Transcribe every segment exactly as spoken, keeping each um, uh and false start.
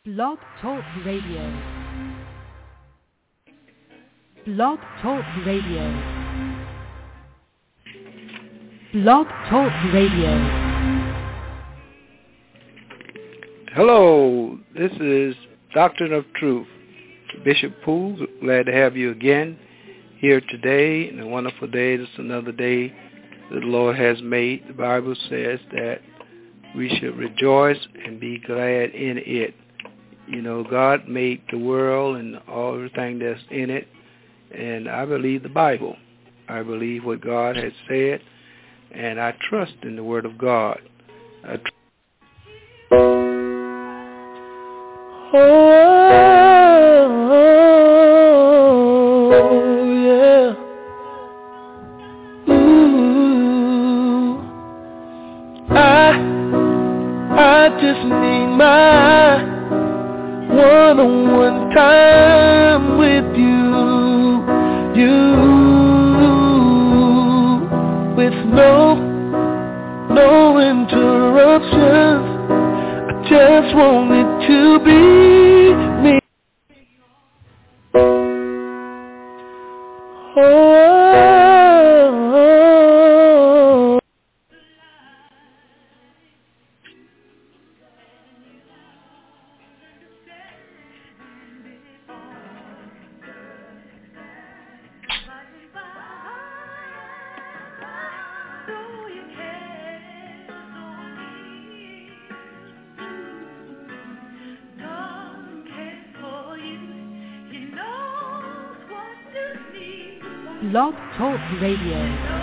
Blog Talk Radio. Blog Talk Radio. Blog Talk Radio. Hello, this is Doctrine of Truth. Bishop Poole, glad to have you again here today. And a wonderful day. This is another day that the Lord has made. The Bible says that we should rejoice and be glad in it. You know, God made the world and all everything that's in it. And I believe the Bible. I believe what God has said. And I trust in the Word of God. I tr- Oh, yeah. Ooh. I, I just need my one-on-one time with you, you, with no, no interruptions. I just want it to be me. Oh. Blog Talk Radio.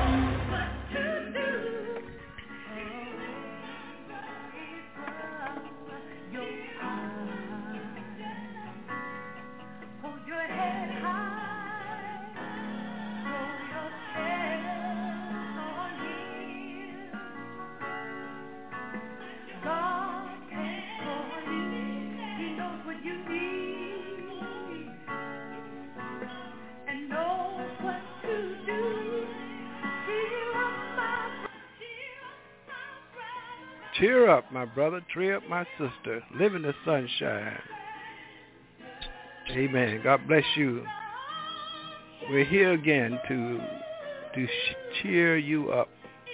Cheer up, my brother. Cheer up, my sister. Live in the sunshine. Amen. God bless you. We're here again to to cheer you up.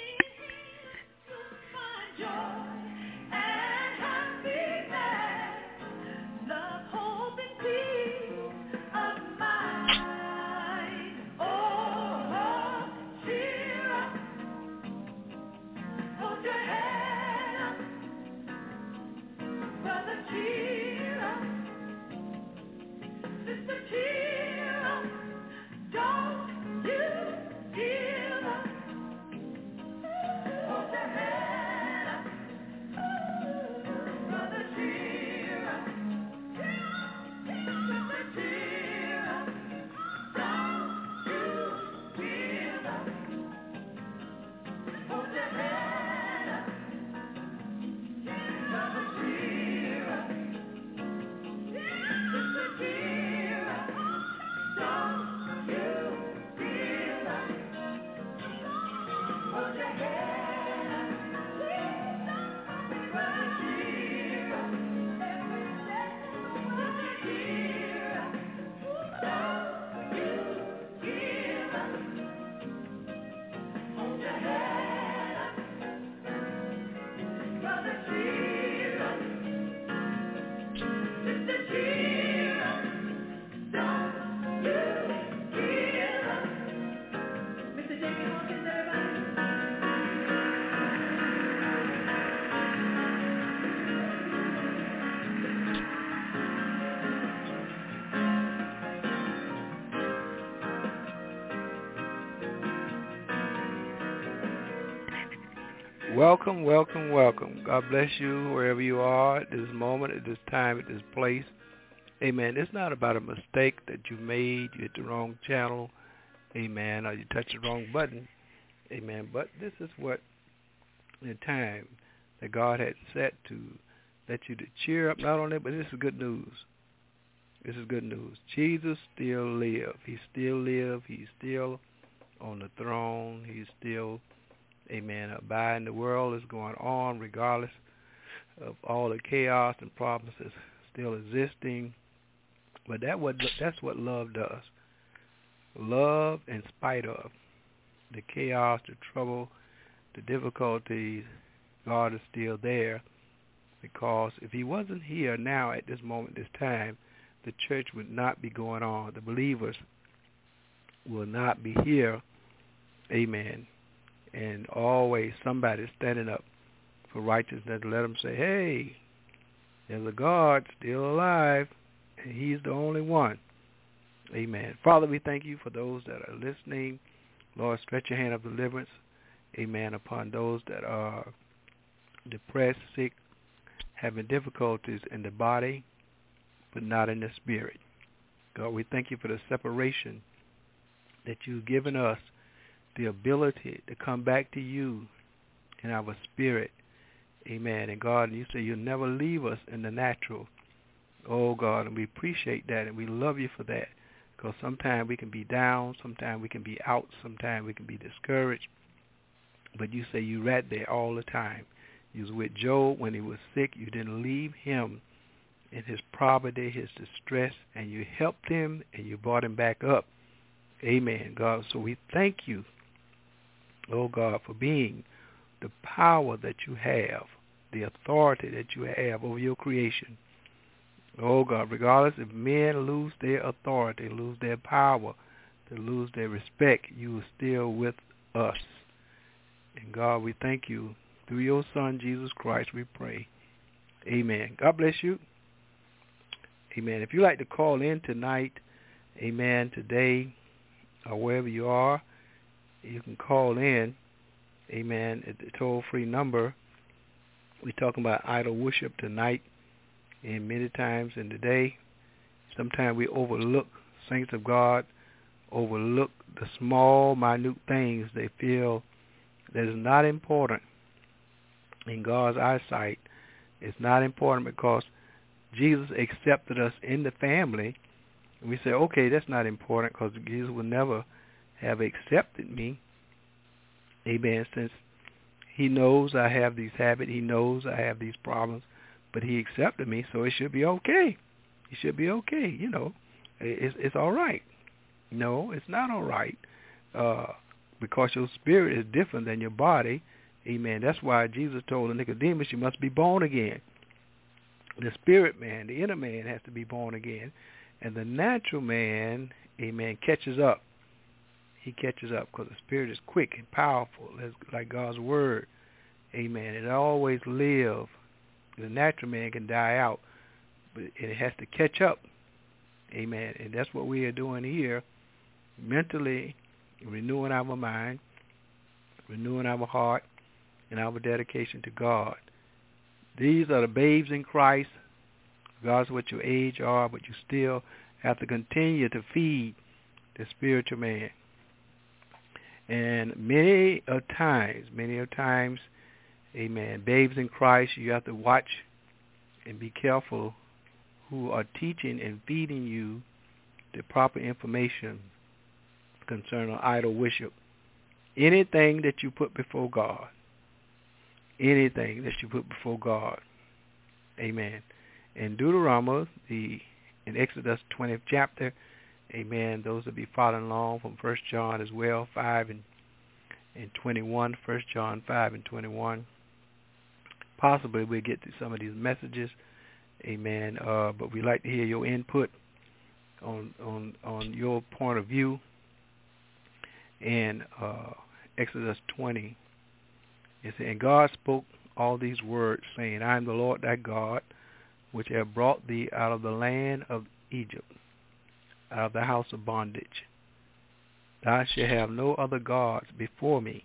Welcome, welcome, welcome. God bless you wherever you are at this moment, at this time, at this place. Amen. It's not about a mistake that you made. You hit the wrong channel. Amen. Or you touched the wrong button. Amen. But this is what the time that God had set to let you to cheer up. Not only, but this is good news. This is good news. Jesus still lives. He still lives. He's still on the throne. He's still, amen, abiding. The world is going on regardless of all the chaos and problems that's still existing. But that what that's what love does. Love, in spite of the chaos, the trouble, the difficulties, God is still there. Because if he wasn't here now at this moment, this time, the church would not be going on. The believers will not be here. Amen. And always somebody standing up for righteousness to let them say, hey, there's a God still alive, and he's the only one. Amen. Father, we thank you for those that are listening. Lord, stretch your hand of deliverance, amen, upon those that are depressed, sick, having difficulties in the body, but not in the spirit. God, we thank you for the separation that you've given us, the ability to come back to you in our spirit. Amen. And God, you say you'll never leave us in the natural. Oh, God, and we appreciate that, and we love you for that. Because sometimes we can be down, sometimes we can be out, sometimes we can be discouraged. But you say you're right there all the time. You was with Job when he was sick. You didn't leave him in his poverty, his distress, and you helped him and you brought him back up. Amen, God. So we thank you, oh God, for being the power that you have, the authority that you have over your creation. Oh God, regardless if men lose their authority, lose their power, to lose their respect, you are still with us. And God, we thank you. Through your Son, Jesus Christ, we pray. Amen. God bless you. Amen. If you'd like to call in tonight, amen, today, or wherever you are, you can call in, amen, at the toll-free number. We're talking about idol worship tonight, and many times in the day, sometimes we overlook, saints of God, overlook the small, minute things they feel that is not important in God's eyesight. It's not important because Jesus accepted us in the family. And we say, okay, that's not important because Jesus would never have accepted me. Amen. Since he knows I have these habits, he knows I have these problems, but he accepted me, so it should be okay. It should be okay, you know. It's, it's all right. No, it's not all right uh, because your spirit is different than your body. Amen. That's why Jesus told Nicodemus, you must be born again. The spirit man, the inner man, has to be born again. And the natural man, amen, catches up. He catches up because the spirit is quick and powerful, like God's word. Amen. It always lives. The natural man can die out, but it has to catch up. Amen. And that's what we are doing here, mentally renewing our mind, renewing our heart, and our dedication to God. These are the babes in Christ, regardless of what your age are, but you still have to continue to feed the spiritual man. And many a times, many a times, amen, babes in Christ, you have to watch and be careful who are teaching and feeding you the proper information concerning idol worship. Anything that you put before God, anything that you put before God, amen. In Deuteronomy, the in Exodus twentieth chapter, amen, those will be following along from First John as well, five and, and twenty-one, First John five and twenty-one. Possibly we'll get to some of these messages, amen, uh, but we'd like to hear your input on on, on your point of view. And uh, Exodus twenty, it says, and God spoke all these words, saying, I am the Lord thy God, which have brought thee out of the land of Egypt, out of the house of bondage. Thou shalt have no other gods before me.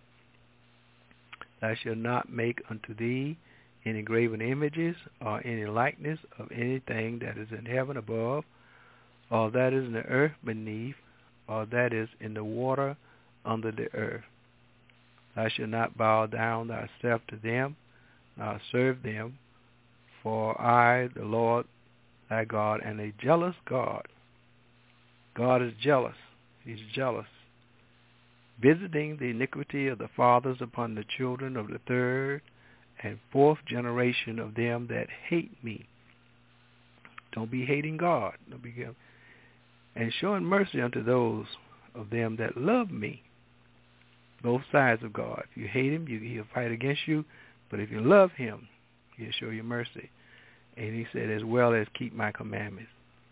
Thou shalt not make unto thee any graven images or any likeness of anything that is in heaven above, or that is in the earth beneath, or that is in the water under the earth. Thou shalt not bow down thyself to them, nor serve them, for I, the Lord thy God, am a jealous God. God is jealous. He's jealous, visiting the iniquity of the fathers upon the children of the third and fourth generation of them that hate me, Don't be hating God. Don't be and showing mercy unto those of them that love me. Both sides of God. If you hate him, you, he'll fight against you. But if you love him, he'll show you mercy. And he said, as well as keep my commandments.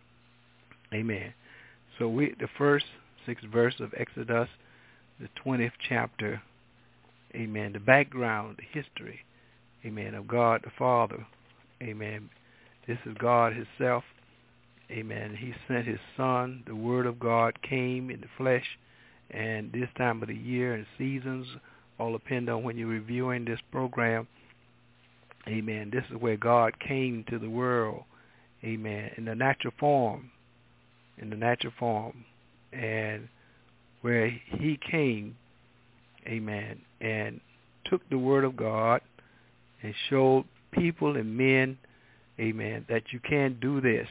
Amen. So we, the first six verse of Exodus, the twentieth chapter, amen, the background, the history, amen, of God the Father, amen. This is God himself, amen. He sent his Son. The Word of God came in the flesh, and this time of the year and seasons all depend on when you're reviewing this program, amen. This is where God came to the world, amen, in the natural form, in the natural form, and where he came, amen, and took the Word of God and showed people and men, amen, that you can't do this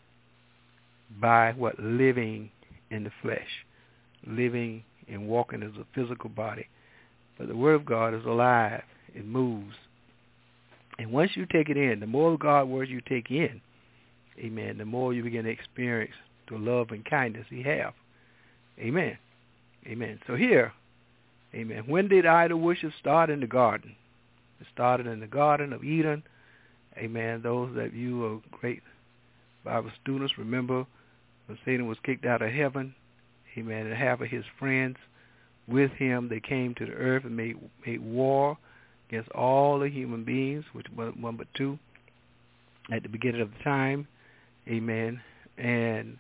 by what? Living in the flesh, living and walking as a physical body. But the Word of God is alive. It moves. And once you take it in, the more God words you take in, amen, the more you begin to experience the love and kindness he have. Amen. Amen. So here, amen, when did idol worship start? In the garden. It started in the Garden of Eden. Amen. Those of you who are great Bible students remember when Satan was kicked out of heaven, amen, and half of his friends with him, they came to the earth and made, made war against all the human beings, which was one but two, at the beginning of the time. Amen. And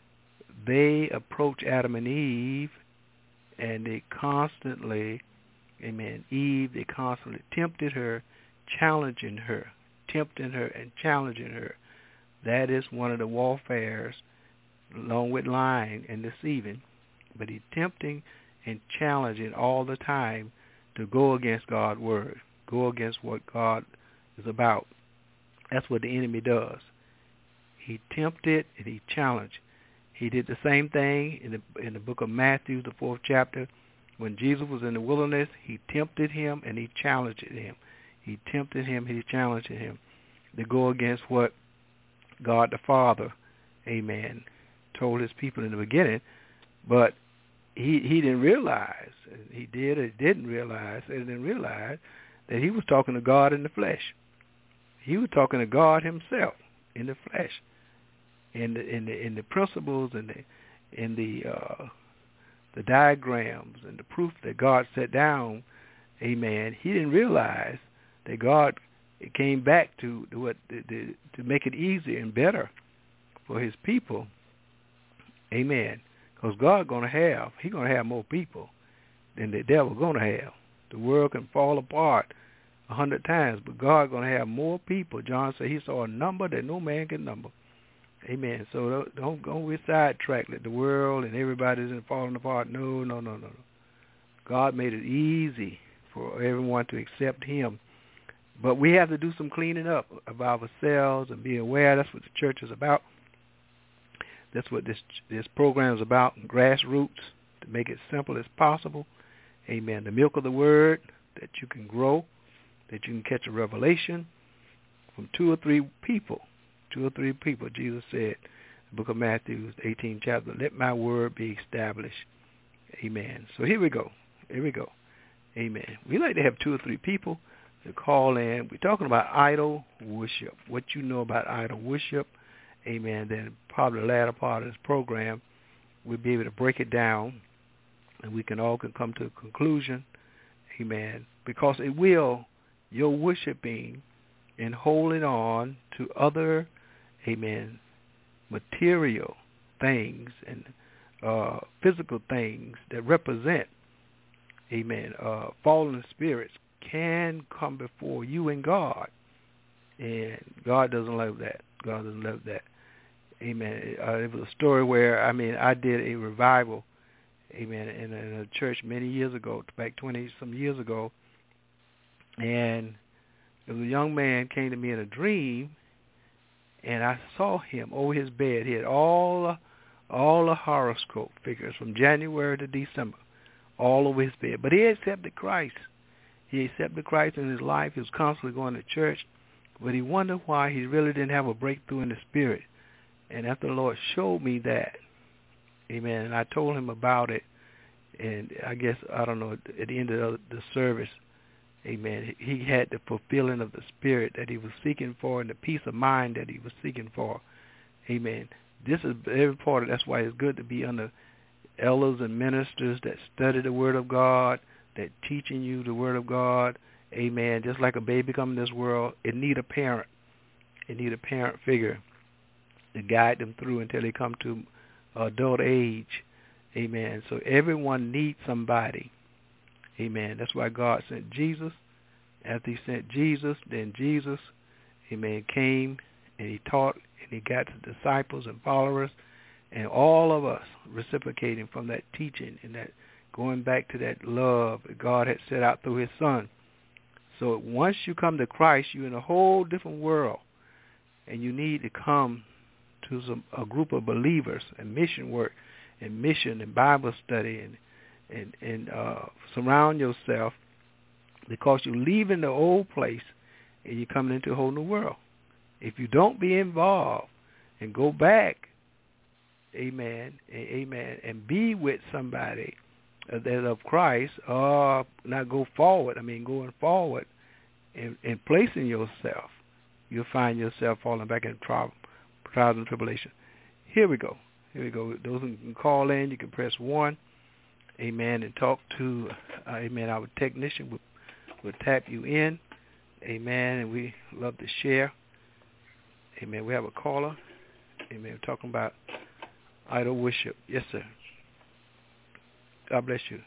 they approached Adam and Eve, and they constantly, amen, Eve, they constantly tempted her, challenging her, tempting her and challenging her. That is one of the warfares, along with lying and deceiving. But he's tempting and challenging all the time to go against God's word, go against what God is about. That's what the enemy does. He tempted and he challenged. He did the same thing in the in the book of Matthew, the fourth chapter. When Jesus was in the wilderness, he tempted him and he challenged him. He tempted him and he challenged him to go against what God the Father, amen, told his people in the beginning. But he he didn't realize, he did or didn't realize, and didn't realize that he was talking to God in the flesh. He was talking to God himself in the flesh. In the in the in the principles and the in the uh, the diagrams and the proof that God set down, amen. He didn't realize that God came back to to what to, to make it easier and better for His people, amen. Because God going to have He going to have more people than the devil going to have. The world can fall apart a hundred times, but God going to have more people. John said He saw a number that no man can number. Amen. So don't don't go be sidetracked that the world and everybody's falling apart. No, no, no, no, no. God made it easy for everyone to accept Him. But we have to do some cleaning up of ourselves and be aware. That's what the church is about. That's what this this program is about, grassroots, to make it simple as possible. Amen. The milk of the Word, that you can grow, that you can catch a revelation from two or three people. Two or three people, Jesus said, the book of Matthew, eighteenth chapter, let my word be established. Amen. So here we go. Here we go. Amen. We like to have two or three people to call in. We're talking about idol worship, what you know about idol worship. Amen. Then probably the latter part of this program, we'll be able to break it down, and we can all can come to a conclusion. Amen. Because it will, your worshiping and holding on to other, amen, material things and uh, physical things that represent, amen, uh, fallen spirits can come before you and God. And God doesn't love that. God doesn't love that. Amen. Uh, it was a story where, I mean, I did a revival, amen, in a, in a church many years ago, back twenty-some years ago, and there was a young man came to me in a dream, and I saw him over his bed. He had all the, all the horoscope figures from January to December, all over his bed. But he accepted Christ. He accepted Christ in his life. He was constantly going to church, but he wondered why he really didn't have a breakthrough in the spirit. And after the Lord showed me that, amen, and I told him about it, and I guess, I don't know, at the end of the service, amen, he had the fulfilling of the Spirit that he was seeking for and the peace of mind that he was seeking for. Amen. This is very important. That's why it's good to be under elders and ministers that study the Word of God, that teaching you the Word of God. Amen. Just like a baby coming in this world, it need a parent. It need a parent figure to guide them through until they come to adult age. Amen. So everyone needs somebody. Amen. That's why God sent Jesus. After he sent Jesus, then Jesus, amen, came and he taught and he got the disciples and followers and all of us reciprocating from that teaching and that going back to that love that God had set out through his Son. So once you come to Christ, you're in a whole different world, and you need to come to some, a group of believers and mission work and mission and Bible study and and, and uh, surround yourself, because you're leaving the old place and you're coming into a whole new world. If you don't be involved and go back, amen, amen, and be with somebody that of Christ, or not go forward, I mean going forward and, and placing yourself, you'll find yourself falling back in trial, trials and tribulation. Here we go. Here we go. Those who can call in, you can press one, amen, and talk to, uh, amen, our technician will, will tap you in, amen, and we love to share. Amen. We have a caller. Amen. We're talking about idol worship. Yes, sir. God bless you.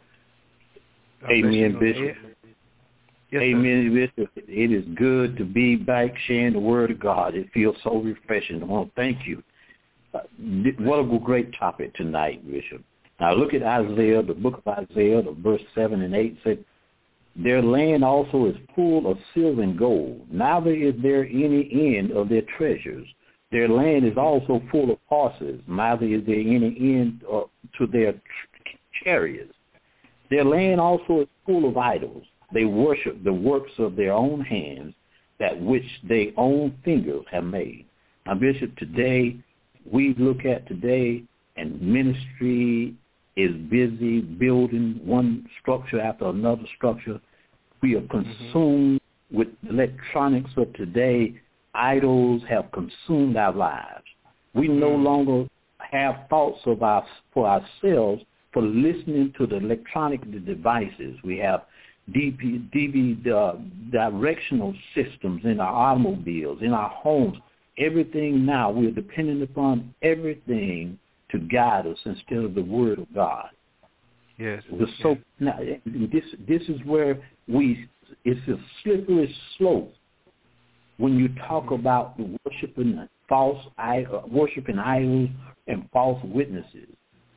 God Amen, bless you. Bishop. Yes, Amen, Bishop. It is good to be back sharing the Word of God. It feels so refreshing. I want to thank you. Uh, what a great topic tonight, Bishop. Now look at Isaiah, the book of Isaiah, the verse seven and eight said, their land also is full of silver and gold. Neither is there any end of their treasures. Their land is also full of horses. Neither is there any end uh, to their chariots. Their land also is full of idols. They worship the works of their own hands, that which their own fingers have made. Now, Bishop, today, we look at today, and ministry is busy building one structure after another structure. We are consumed mm-hmm. with electronics of today. Idols have consumed our lives. We no longer have thoughts of our, for ourselves for listening to the electronic devices. We have D V uh, directional systems in our automobiles, in our homes. Everything now, we're dependent upon everything to guide us instead of the Word of God. Yes. So yes. now this this is where we it's a slippery slope when you talk mm-hmm. about the worshiping false worshiping idols and false witnesses.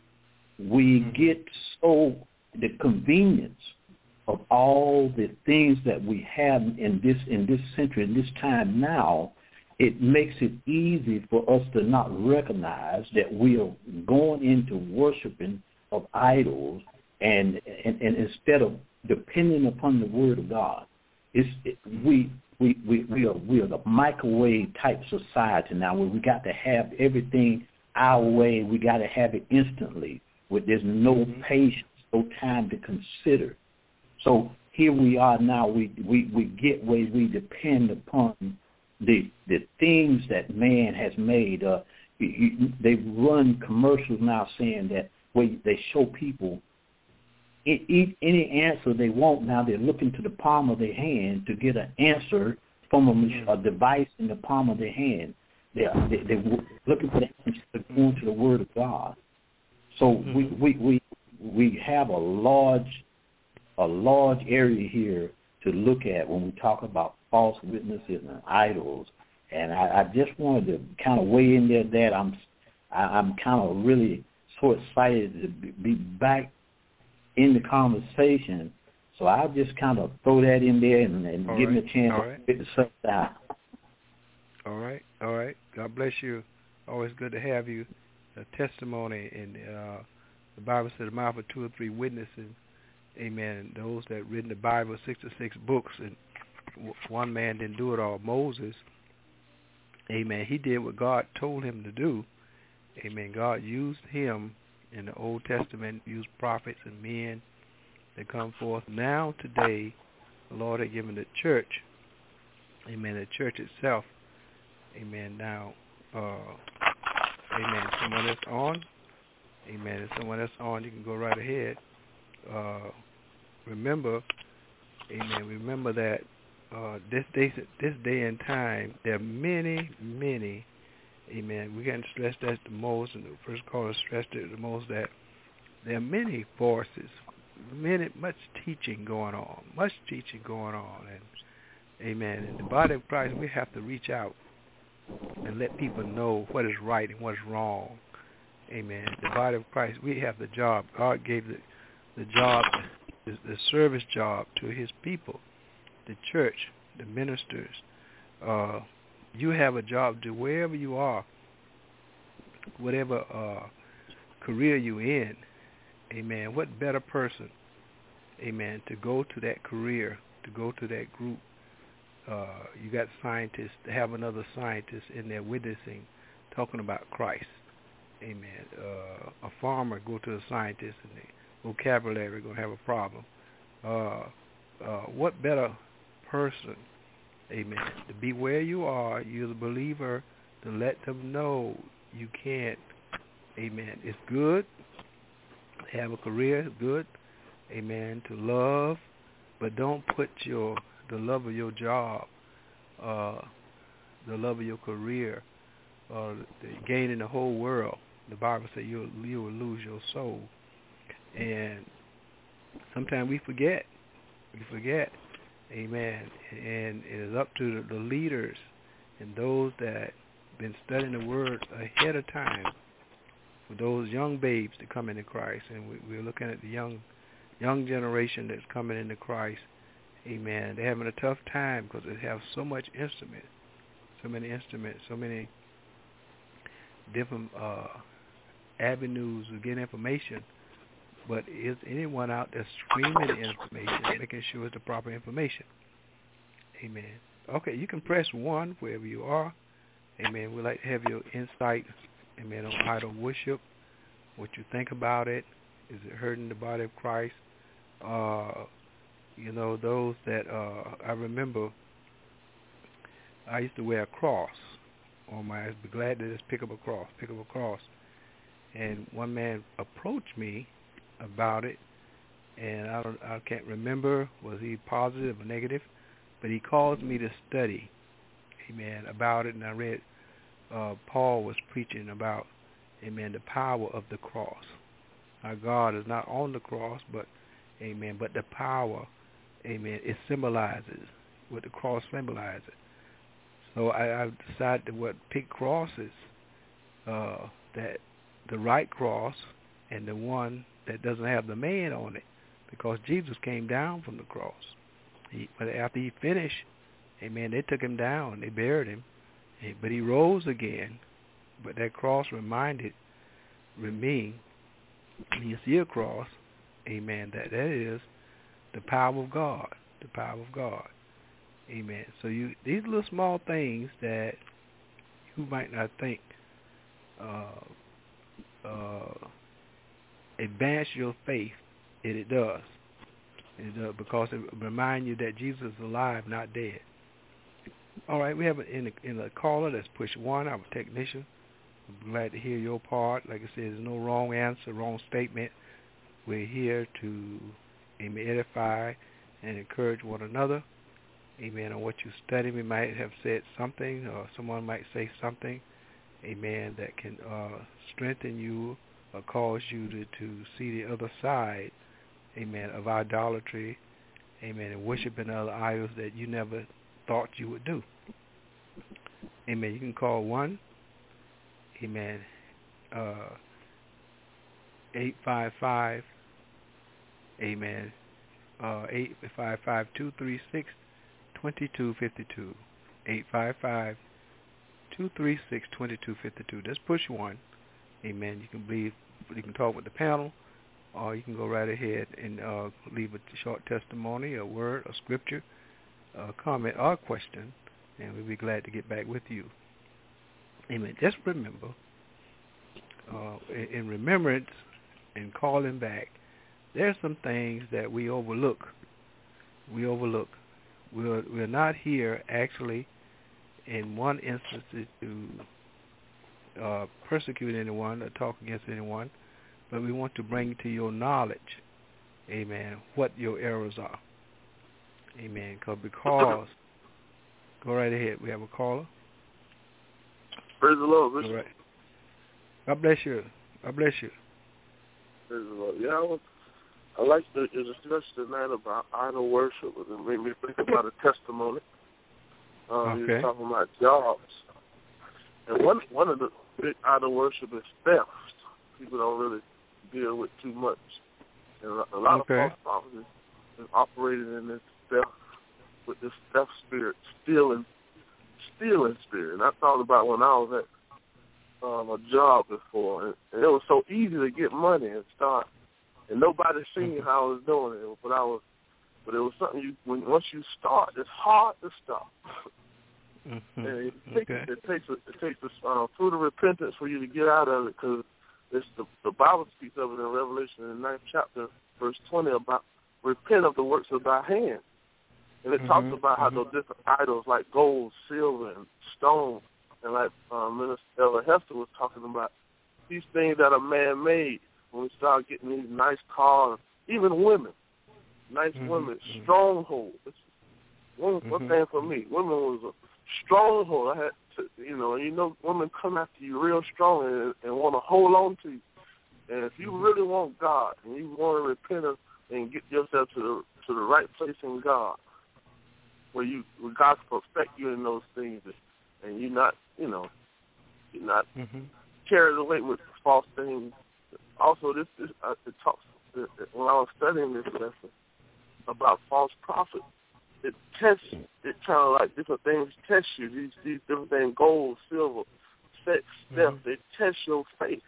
We mm-hmm. get so the convenience of all the things that we have in this in this century, in this time now. It makes it easy for us to not recognize that we are going into worshiping of idols, and and, and instead of depending upon the Word of God, it's it, we, we we we are we are the microwave type society now, where we got to have everything our way. We got to have it instantly, where there's no mm-hmm. patience, no time to consider. So here we are now. We we we get where we depend upon the the things that man has made. Uh, you, you, they run commercials now saying that where they show people it, it, any answer they want. Now they're looking to the palm of their hand to get an answer from a, a device in the palm of their hand. They're, they, they're looking for the answer going to the Word of God. So mm-hmm. we, we, we, we have a large a large area here to look at when we talk about false witnesses and idols, and I, I just wanted to kind of weigh in there that I'm, I, I'm kind of really so excited to be back in the conversation. So I'll just kind of throw that in there and, and give right. me a chance all to right. get the stuff down. All right, all right. God bless you. Always good to have you. A testimony, and uh, the Bible says, "The mouth of two or three witnesses." Amen. Those that written the Bible, sixty-six books, and one man didn't do it all. Moses, amen, he did what God told him to do. Amen. God used him in the Old Testament, used prophets and men that come forth. Now, today, the Lord has given the church, amen, the church itself, amen, now, uh, amen, someone that's on, amen, if someone that's on, you can go right ahead. Uh, remember, amen, remember that uh, this day, this day and time, there are many, many, amen, we can't stress that the most, and the first caller stressed it the most, that there are many voices, many, much teaching going on, much teaching going on, and amen, in the body of Christ, we have to reach out and let people know what is right and what is wrong. Amen. The body of Christ, we have the job. God gave the, the job, the, the service job to his people, the church, the ministers. Uh, you have a job to wherever you are, whatever uh, career you're in. Amen. What better person, amen, to go to that career, to go to that group. Uh, you got scientists, to have another scientist in there witnessing, talking about Christ. Amen. Uh, a farmer go to a scientist and the vocabulary going to have a problem. Uh, uh, what better person, amen, to be where you are, you're the believer, to let them know you can't, amen. It's good to have a career, it's good, amen, to love, but don't put your the love of your job, uh, the love of your career, uh, the gaining the whole world. The Bible says you'll, you will lose your soul. And sometimes we forget. We forget. Amen. And it is up to the, the leaders and those that have been studying the Word ahead of time for those young babes to come into Christ. And we, we're looking at the young, young generation that's coming into Christ. Amen. They're having a tough time because they have so much instrument, so many instruments, so many different uh, avenues to get information. But is anyone out there streaming the information, making sure it's the proper information? Amen. Okay, you can press one wherever you are. Amen. We'd like to have your insight, amen, on idol worship, what you think about it. Is it hurting the body of Christ? Uh, you know, those that, uh, I remember I used to wear a cross on my, I'd be glad to just pick up a cross, pick up a cross. And one man approached me about it, and I don't, I can't remember, was he positive or negative, but he caused me to study, amen, about it, and I read, uh, Paul was preaching about, amen, the power of the cross. Our God is not on the cross, but, amen, but the power, amen, it symbolizes what the cross symbolizes. So I, I decided to what pick crosses, uh, that the right cross and the one that doesn't have the man on it, because Jesus came down from the cross. He, but after he finished, amen, they took him down, they buried him, but he rose again. But that cross reminded me, you see a cross, amen, that that is the power of God, the power of God, amen. So you these little small things that you might not think uh, uh, advance your faith, and it does. It does, because it reminds you that Jesus is alive, not dead. All right, we have in the, in the caller that's push one, our technician. I'm glad to hear your part. Like I said, there's no wrong answer, wrong statement. We're here to, amen, edify and encourage one another. Amen. On what you study, we might have said something, or someone might say something, amen, that can uh, strengthen you or cause you to, to see the other side, amen, of idolatry, amen, and worshiping other idols that you never thought you would do. Amen. You can call one, amen, uh, eight five five, amen, uh, eight five five, two three six, two two five two, eight five five, two three six, two two five two. Just push one, amen. You can leave, you can talk with the panel, or you can go right ahead and uh, leave a short testimony, a word, a scripture, a comment, or a question, and we'll be glad to get back with you. Amen. Just remember, uh, in, in remembrance and calling back, there are some things that we overlook. We overlook. We're, we're not here actually in one instance to uh, persecute anyone or talk against anyone, but we want to bring to your knowledge, amen, what your errors are. Amen. Cause because, go right ahead. We have a caller. Praise the Lord, Bishop. All right. God bless you. God bless you. Praise the Lord. Yeah, I, was, I like the, the discussion tonight about idol worship. It made me think about a testimony. Um, okay. You were talking about jobs. And one one of the big idol worship is theft. People don't really deal with too much. And a lot okay. of false prophets is operating in this theft, with this theft spirit, stealing, stealing spirit. And I thought about when I was at um, a job before, and, and it was so easy to get money and start, and nobody seen mm-hmm. how I was doing it, but I was, but it was something you, when once you start, it's hard to stop. Mm-hmm. And it takes, okay. it takes, a, it takes a uh, fruit of repentance for you to get out of it, because it's the, the Bible speaks of it in Revelation in the ninth chapter, verse twenty, about repent of the works of thy hand. And it mm-hmm. talks about mm-hmm. how those different idols like gold, silver, and stone, and like um, Minister Ella Hester was talking about, these things that are man-made, when we start getting these nice cars, even women, nice mm-hmm. women, mm-hmm. stronghold. One, mm-hmm. one thing for me, women was a stronghold. I had to, you know, you know, women come after you real strong and, and want to hold on to you. And if you mm-hmm. really want God and you want to repent of, and get yourself to the to the right place in God, where you where God can perfect you in those things, and you're not, you know, you're not mm-hmm. carried away with false things. Also, this, this uh, it talks it, it, when I was studying this lesson about false prophets. It tests, it kind of like different things test you. These these different things, gold, silver, sex, death, mm-hmm. they test your faith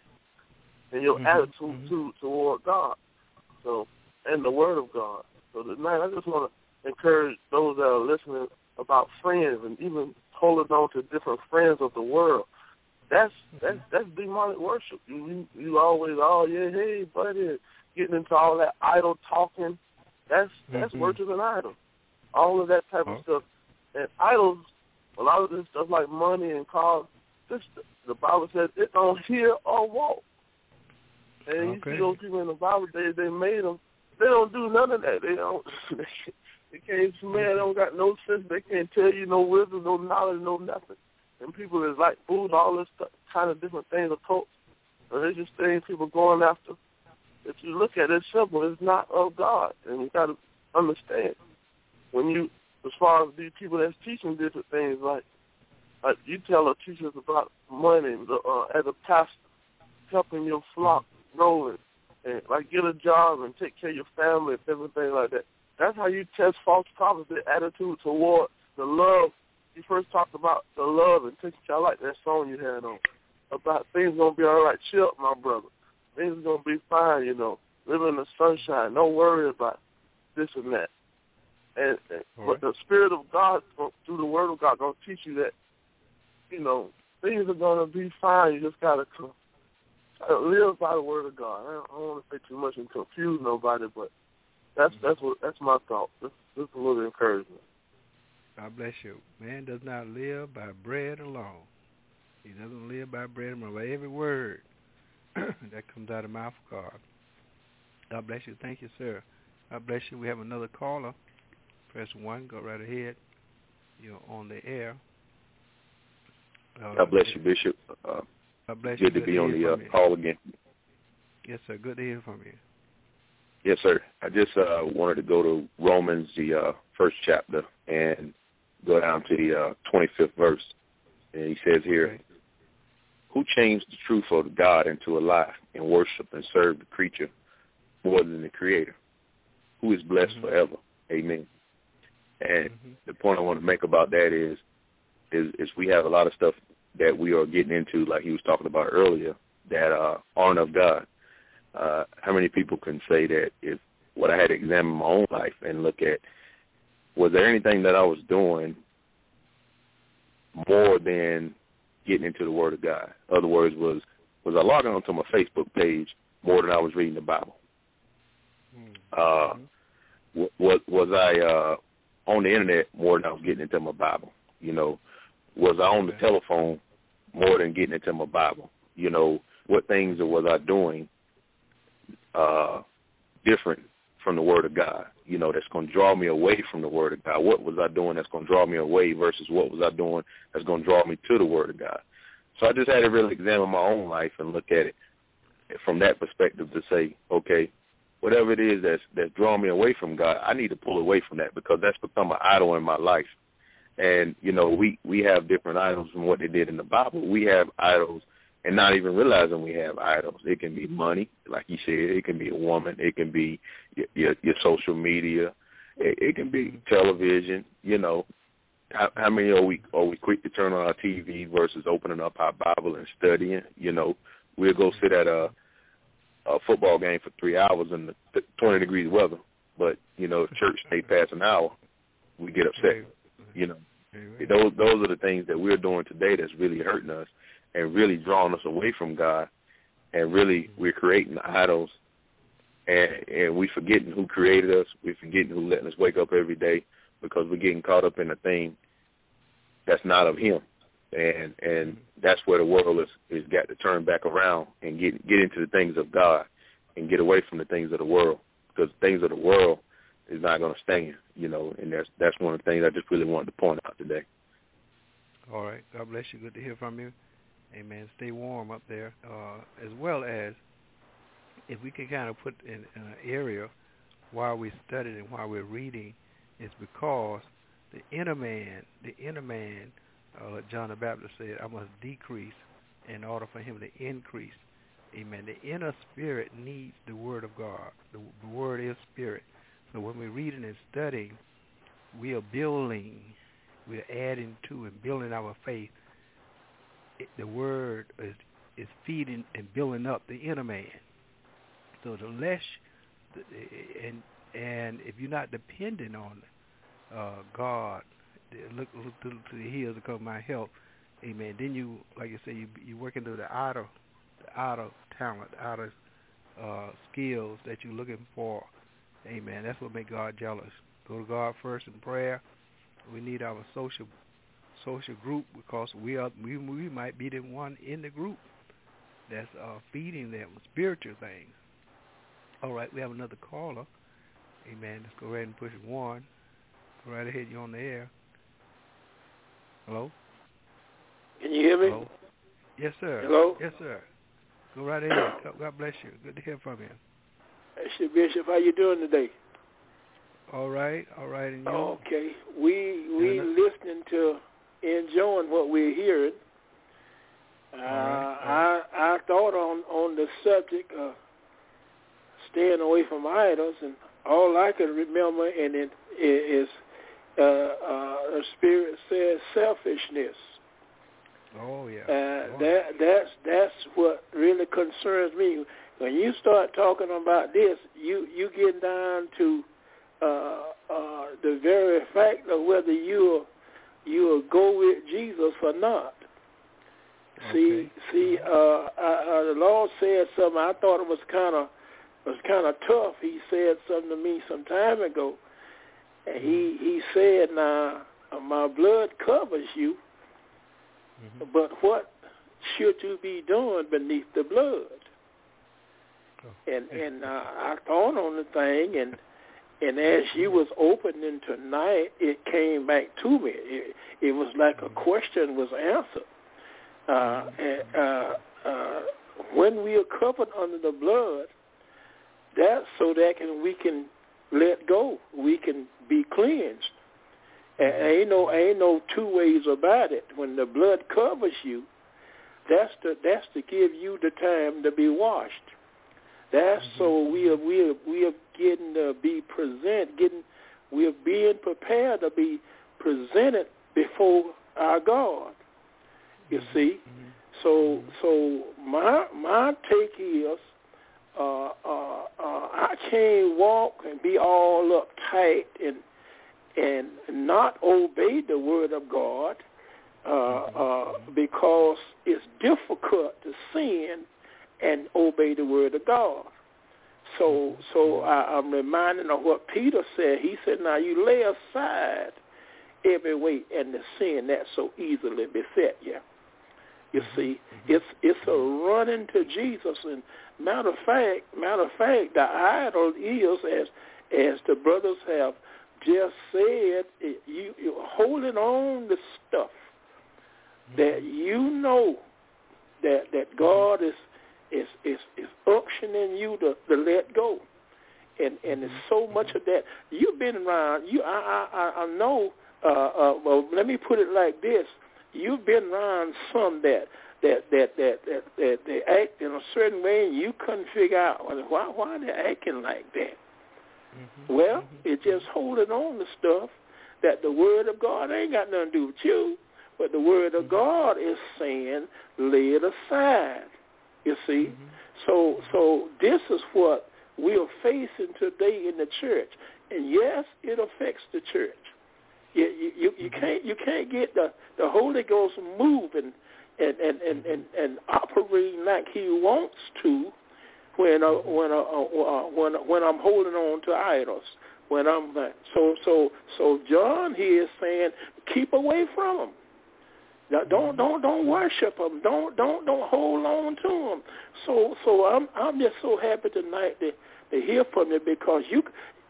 and your mm-hmm. attitude mm-hmm. to, toward God. So, and the Word of God. So tonight, I just want to encourage those that are listening about friends and even holding on to different friends of the world. That's that's that's demonic worship. You you, you always, oh yeah, hey buddy, getting into all that idol talking. That's that's mm-hmm. worshiping an idol. All of that type oh. of stuff. And idols, a lot of this stuff like money and cars, this, the Bible says it don't hear or walk. And okay. you see those people in the Bible, they, they made them, they don't do none of that. They don't, they can't smell, they don't got no sense, they can't tell you no wisdom, no knowledge, no nothing. And people is like food, all this stuff, kind of different things, occult. And it's just things people going after. If you look at it, it's simple, it's not of God. And you got to understand. When you, as far as these people that's teaching different things, like, like you tell the teachers about money, the, uh, as a pastor, helping your flock growing, and like get a job and take care of your family and everything like that. That's how you test false prophets, their attitude toward the love. You first talked about the love and taking care. I like that song you had on about things gonna be all right. Chill up, my brother. Things are gonna be fine, you know. Live in the sunshine. Don't worry about this and that. And, and right. but the Spirit of God, through the Word of God, going to teach you that, you know, things are going to be fine. You just got to live by the Word of God. I don't, I don't want to say too much and confuse nobody, but that's mm-hmm. that's what that's my thought. Just, just a little encouragement. God bless you. Man does not live by bread alone. He doesn't live by bread alone, by every word that comes out of the mouth of God. God bless you. Thank you, sir. God bless you. We have another caller. Press one. Go right ahead. You're on the air. Uh, God bless you, Bishop. Uh, God bless good you. to Good be to on the uh, you. call again. Yes, sir. Good to hear from you. Yes, sir. I just uh, wanted to go to Romans, the uh, first chapter, and go down to the uh, twenty-fifth verse. And he says here, okay. Who changed the truth of God into a lie and worship and serve the creature more than the Creator, who is blessed mm-hmm. forever? Amen. And mm-hmm. the point I want to make about that is, is, is we have a lot of stuff that we are getting into, like he was talking about earlier, that uh, aren't of God. Uh, how many people can say that if what I had to examine my own life and look at, was there anything that I was doing more than getting into the Word of God. In other words, was was I logging onto my Facebook page more than I was reading the Bible? Uh, was, was I uh, on the internet more than I was getting into my Bible? You know, was I on the telephone more than getting into my Bible? You know, what things was I doing uh, different from the Word of God, you know, that's going to draw me away from the Word of God? What was I doing that's going to draw me away versus what was I doing that's going to draw me to the Word of God? So I just had to really examine my own life and look at it from that perspective to say, okay, whatever it is that's, that's drawing me away from God, I need to pull away from that because that's become an idol in my life. And, you know, we, we have different idols from what they did in the Bible. We have idols and not even realizing we have idols. It can be money, like you said. It can be a woman. It can be your, your, your social media. It, it can be television. You know, how, how many are we are we quick to turn on our T V versus opening up our Bible and studying? You know, we'll go sit at a, a football game for three hours in the twenty degrees weather, but you know, if church stay past an hour, we get upset. You know, those those are the things that we're doing today that's really hurting us and really drawing us away from God, and really we're creating idols, and, and we forgetting who created us. We're forgetting who letting us wake up every day because we're getting caught up in a thing that's not of Him, and and that's where the world is, is got to turn back around and get get into the things of God and get away from the things of the world, because the things of the world is not going to stand, you know, and that's that's one of the things I just really wanted to point out today. All right. God bless you. Good to hear from you. Amen. Stay warm up there. Uh, as well as if we can kind of put in, in an area while we're studying and while we're reading, it's because the inner man, the inner man, uh, John the Baptist said, I must decrease in order for him to increase. Amen. The inner spirit needs the Word of God. The, the Word is spirit. So when we're reading and studying, we are building, we're adding to and building our faith. It, the Word is, is feeding and building up the inner man. So the less, and and if you're not dependent on uh, God, look, look to, to the hills to come my help, amen. Then you, like you say, you you working through the outer, the outer talent, the outer uh, skills that you're looking for, amen. That's what makes God jealous. Go to God first in prayer. We need our social social group because we are we we might be the one in the group that's uh, feeding them spiritual things. All right, we have another caller. Amen. Let's go ahead and push one. Go right ahead. You're on the air. Hello? Can you hear me? Hello? Yes, sir. Hello? Yes, sir. Go right ahead. God bless you. Good to hear from you. Bishop, Bishop, how you doing today? All right. All right. And you? Okay. We we Yeah, listening to, enjoying what we're hearing. Uh, all right. All right. I I thought on, on the subject of staying away from idols, and all I can remember and it is uh, uh, the Spirit says selfishness. Oh yeah. Uh, oh. that that's that's what really concerns me. When you start talking about this, you you get down to uh, uh, the very fact of whether you you will go with Jesus or not. Okay. See, see, uh, uh, uh, the Lord said something. I thought it was kind of was kind of tough. He said something to me some time ago. And he he said, "Now my blood covers you, mm-hmm. but what should you be doing beneath the blood?" Oh. And and uh, I thought on the thing, and and as you was opening tonight, it came back to me. It, it was like a question was answered. Uh, and, uh, uh, when we are covered under the blood, that's so that can, we can let go. We can be cleansed. And ain't no ain't no two ways about it. When the blood covers you, that's to that's to give you the time to be washed. That's mm-hmm. so we are we are we are getting to be present, getting we are being prepared to be presented before our God. You see, mm-hmm. so so my my take is, uh, uh, uh, I can't walk and be all uptight and and not obey the word of God uh, uh, because it's difficult to sin and obey the word of God. So, so I, I'm reminded of what Peter said. He said, "Now you lay aside every weight and the sin that so easily beset you." You see, it's it's a running to Jesus. And matter of fact, matter of fact, the idol is, as as the brothers have just said, you you're holding on to stuff that you know that that God is is is, is unctioning you to, to let go. And and there's so much of that. You've been around. You I I I know. Uh, uh, well, let me put it like this: you've been around some that that that that that, that they act in a certain way, and you couldn't figure out why why they're acting like that. Mm-hmm. Well, mm-hmm. it's just holding on to stuff that the Word of God ain't got nothing to do with you, but the Word of mm-hmm. God is saying, lay it aside. You see, mm-hmm. so so this is what we are facing today in the church, and yes, it affects the church. You you, you, you can't you can't get the, the Holy Ghost moving and and, and, and, and operating like He wants to when uh, when uh, uh, when when I'm holding on to idols. When I'm uh, so so so John here is saying, keep away from them. Now, don't don't don't worship them. Don't don't don't hold on to them. So so I'm I'm just so happy tonight to to hear from you, because you.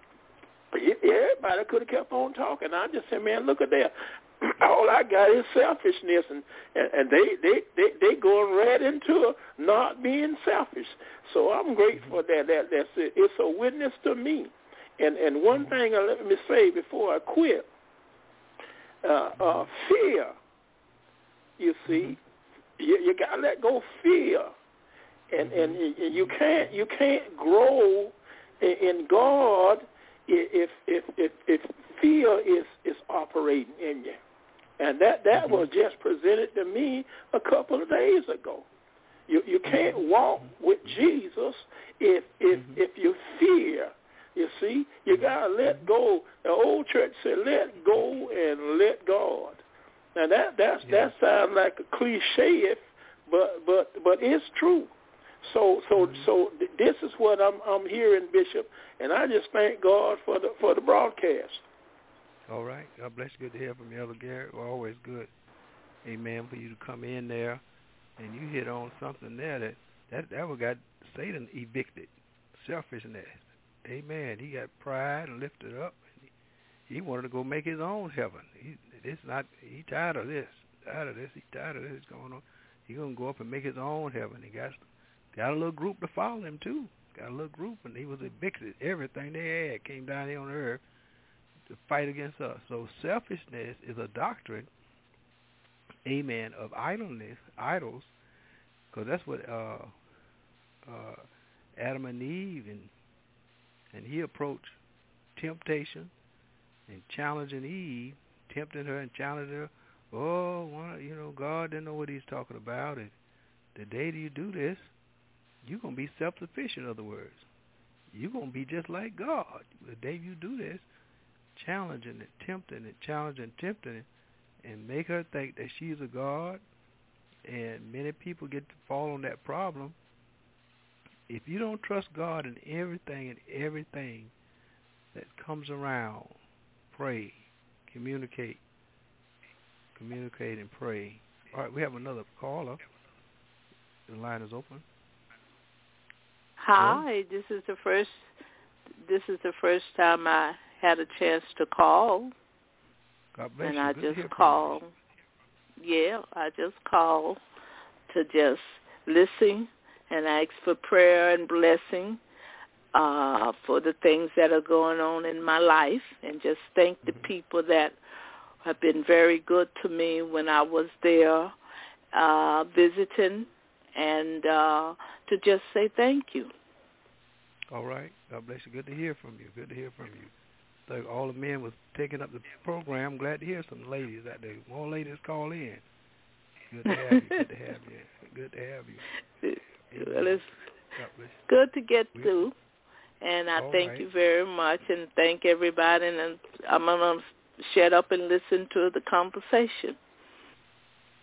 Everybody could have kept on talking. I just said, man, look at that. All I got is selfishness, and, and, and they, they, they, they going right into not being selfish. So I'm grateful that, that that's it. It's a witness to me. And and one thing, uh, let me say before I quit, uh, uh, fear, you see, you, you got to let go of fear. And, and, and you can't you can't grow in, in God If if if if fear is, is operating in you. And that, that mm-hmm. was just presented to me a couple of days ago. You you can't walk with Jesus if if mm-hmm. if you fear. You see, you gotta let go. The old church said, "Let go and let God." Now that that's yeah. that sounds like a cliche, but but but it's true. So so mm-hmm. so th- this is what I'm I'm hearing, Bishop, and I just thank God for the for the broadcast. All right, God bless you. Good to hear from you, Elder Garrett. Always good, amen, for you to come in there, and you hit on something there that that that what got Satan evicted, selfishness. Amen. He got pride and lifted up. He, he wanted to go make his own heaven. He it's not. He tired of this. Tired of this. He tired of this going on. He gonna go up and make his own heaven. He got. Got a little group to follow him, too. Got a little group, and he was evicted. Everything they had came down here on earth to fight against us. So selfishness is a doctrine, amen, of idleness, idols, because that's what uh, uh, Adam and Eve, and and he approached temptation and challenging Eve, tempting her and challenging her. Oh, well, you know, God didn't know what he's talking about, and the day you do this, you're going to be self-sufficient, in other words. You're going to be just like God. The day you do this, challenging and tempting and challenging and tempting it, and make her think that she's a God, and many people get to fall on that problem. If you don't trust God in everything and everything that comes around, pray, communicate, communicate and pray. All right, we have another caller. The line is open. Hi, this is the first. This is the first time I had a chance to call. God bless and you. I Good just called. Yeah, I just called to just listen and ask for prayer and blessing uh, for the things that are going on in my life, and just thank mm-hmm. the people that have been very good to me when I was there uh, visiting. And uh, to just say thank you. All right. God bless you. Good to hear from you. Good to hear from you. So all the men was taking up the program. Glad to hear some ladies out there. More ladies call in. Good to have you. Good to have you. Good to have you. Well, it's good to get through. And I all thank right. you very much, and thank everybody. And I'm going to shut up and listen to the conversation.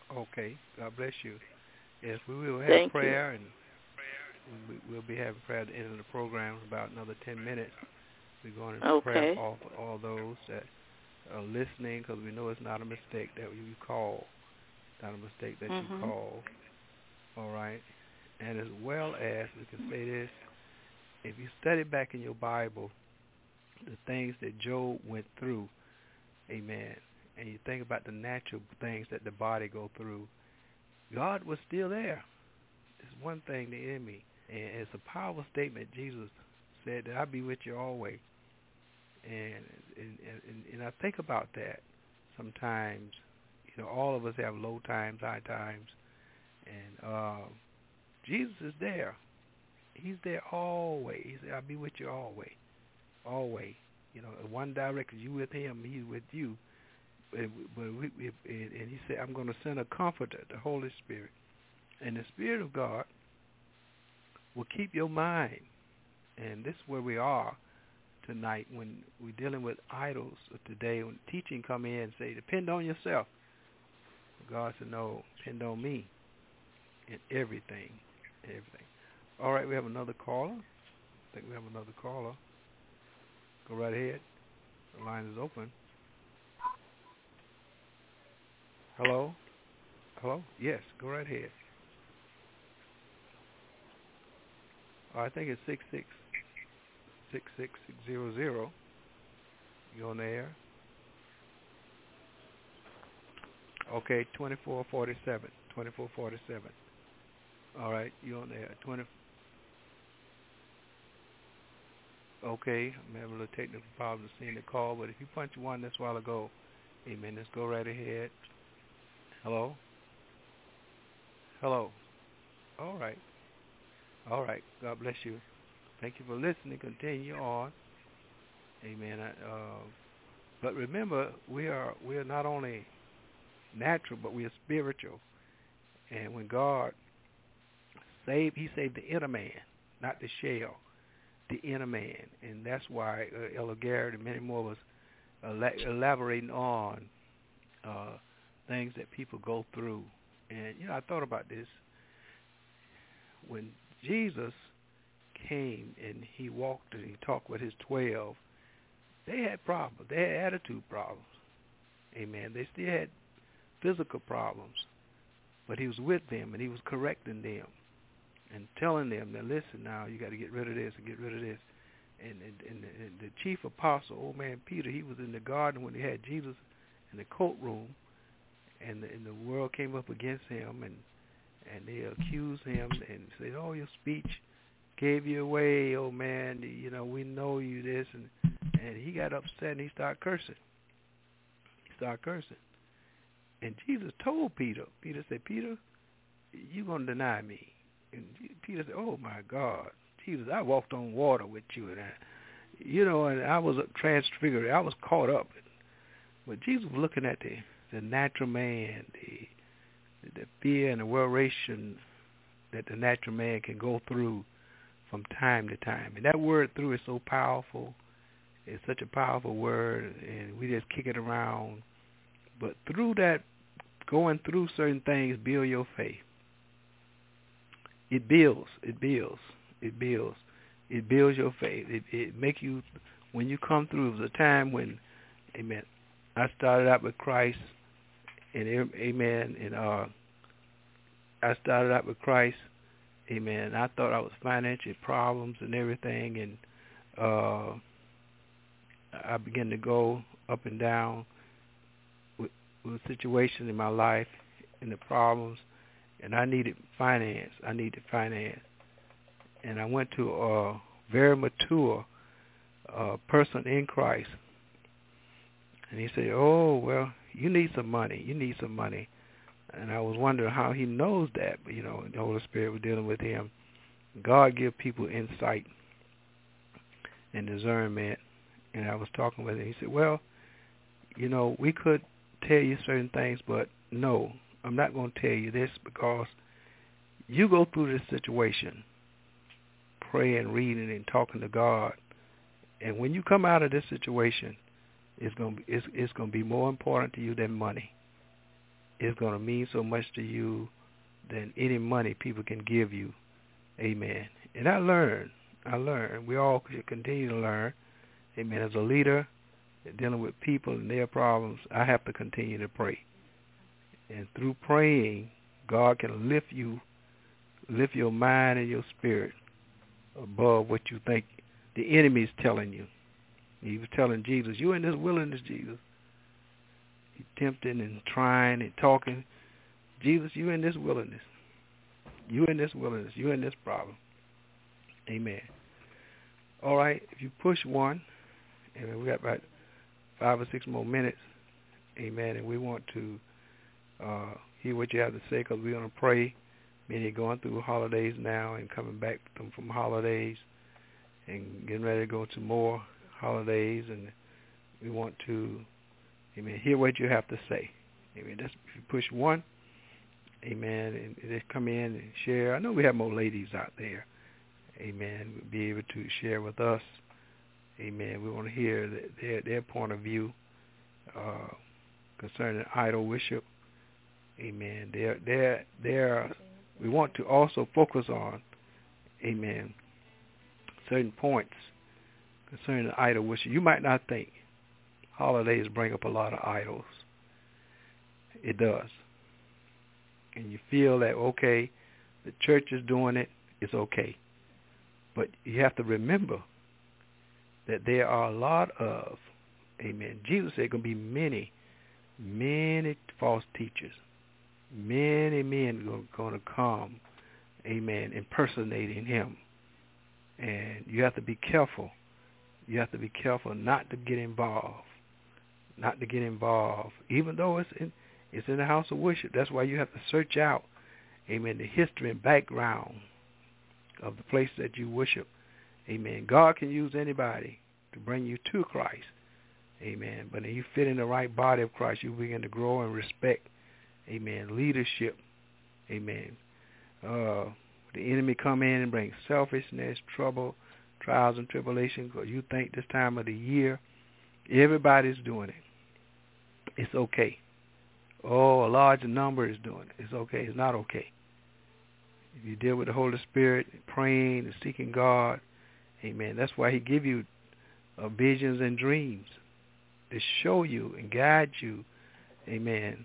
Okay. God bless you. Yes, we will have Thank prayer, you. and we'll be having prayer at the end of the program in about another ten minutes. We're going to okay. pray off all those that are listening, because we know it's not a mistake that you call. Not a mistake that mm-hmm. you call. All right? And as well as, we can say this, if you study back in your Bible the things that Job went through, amen, and you think about the natural things that the body go through, God was still there. It's one thing, the enemy. And it's a powerful statement. Jesus said that I'll be with you always. And and, and and I think about that sometimes. You know, all of us have low times, high times. And uh, Jesus is there. He's there always. He said, I'll be with you always. Always. You know, one direction, you with him, he's with you. But we, we, and he said, I'm going to send a comforter, the Holy Spirit. And the Spirit of God will keep your mind. And this is where we are tonight when we're dealing with idols today. When teaching come in and say, depend on yourself. God said, no, depend on me in everything. Everything. All right, we have another caller. I think we have another caller. Go right ahead. The line is open. Hello? Hello? Yes, go right ahead. Oh, I think it's six six six six six zero zero. You on the air? Okay, twenty-four forty-seven. twenty-four forty-seven. All right, you on the air. twenty. Okay, I'm having a little technical problem seeing the call, but if you punch one this while ago, amen, let's go right ahead. Hello? Hello? All right. All right. God bless you. Thank you for listening. Continue on. Amen. Uh, but remember, we are we are not only natural, but we are spiritual. And when God saved, he saved the inner man, not the shell, the inner man. And that's why uh, Elder Garrett and many more of us uh, elaborating on uh, things that people go through. And, you know, I thought about this. When Jesus came and he walked and he talked with his twelve, they had problems. They had attitude problems. Amen. They still had physical problems. But he was with them and he was correcting them and telling them that, listen, now you got to get rid of this and get rid of this. And, and, and, the, and the chief apostle, old man Peter, he was in the garden when they had Jesus in the courtroom, and the, and the world came up against him, and and they accused him and said, oh, your speech gave you away, oh man, you know, we know you this. And, and he got upset and he started cursing. He started cursing. And Jesus told Peter, Peter said, Peter, you're going to deny me. And Peter said, oh my God, Jesus, I walked on water with you. And I, you know, and I was transfigured. I was caught up. But Jesus was looking at the, the natural man, the the fear and the worration that the natural man can go through from time to time. And that word through is so powerful. It's such a powerful word, and we just kick it around. But through that, going through certain things, build your faith. It builds. It builds. It builds. It builds your faith. It, it make you, when you come through, it was a time when, amen, I started out with Christ, and amen, and uh, I started out with Christ, amen. I thought I was financial problems and everything, and uh, I began to go up and down with, with situations in my life and the problems, and I needed finance. I needed finance, and I went to a very mature uh, person in Christ, and he said, "Oh well, you need some money. You need some money." And I was wondering how he knows that, but you know, the Holy Spirit was dealing with him. God give people insight and discernment. And I was talking with him. He said, well, you know, we could tell you certain things, but no, I'm not going to tell you this, because you go through this situation, praying, reading, and talking to God. And when you come out of this situation, it's going to be, it's, it's going to be more important to you than money. is going to mean so much to you than any money people can give you. Amen. And I learned. I learned. We all should continue to learn. Amen. As a leader, dealing with people and their problems, I have to continue to pray. And through praying, God can lift you, lift your mind and your spirit above what you think the enemy is telling you. He was telling Jesus, "You in this wilderness, Jesus." He's tempting and trying and talking. Jesus, you in this wilderness. You in this wilderness. You in this problem. Amen. All right, if you push one, and we got about five or six more minutes, amen, and we want to uh, hear what you have to say because we're going to pray. Many are going through holidays now and coming back from, from holidays and getting ready to go to more holidays, and we want to, amen, hear what you have to say. Amen. That's, if you push one, amen, and, and just come in and share. I know we have more ladies out there. Amen. We'll be able to share with us. Amen. We want to hear their their point of view uh, concerning idol worship. Amen. They're, they're, they're, we want to also focus on, amen, certain points concerning idol worship. You might not think holidays bring up a lot of idols. It does. And you feel that, okay, the church is doing it, it's okay. But you have to remember that there are a lot of, amen, Jesus said going to be many, many false teachers. Many men are going to come, amen, impersonating him. And you have to be careful. You have to be careful not to get involved. Not to get involved. Even though it's in, it's in the house of worship. That's why you have to search out, amen, the history and background of the place that you worship. Amen. God can use anybody to bring you to Christ. Amen. But if you fit in the right body of Christ, you begin to grow and respect, amen, leadership. Amen. Uh, the enemy come in and bring selfishness, trouble, trials and tribulations, because you think this time of the year, everybody's doing it. It's okay. Oh, a large number is doing it. It's okay. It's not okay. If you deal with the Holy Spirit, praying and seeking God, amen, that's why he give you uh, visions and dreams to show you and guide you, amen,